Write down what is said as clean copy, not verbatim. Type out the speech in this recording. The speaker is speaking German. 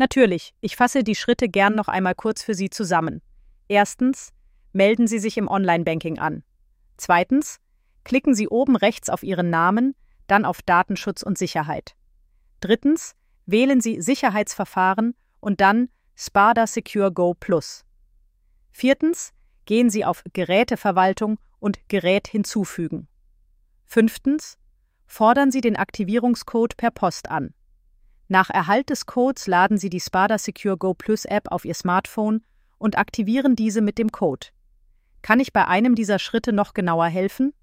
Natürlich, ich fasse die Schritte gern noch einmal kurz für Sie zusammen. Erstens, melden Sie sich im Online-Banking an. Zweitens, klicken Sie oben rechts auf Ihren Namen, dann auf Datenschutz und Sicherheit. Drittens, wählen Sie Sicherheitsverfahren und dann Spada Secure Go Plus. Viertens, gehen Sie auf Geräteverwaltung und Gerät hinzufügen. Fünftens, fordern Sie den Aktivierungscode per Post an. Nach Erhalt des Codes laden Sie die Spada Secure Go Plus App auf Ihr Smartphone und aktivieren diese mit dem Code. Kann ich bei einem dieser Schritte noch genauer helfen?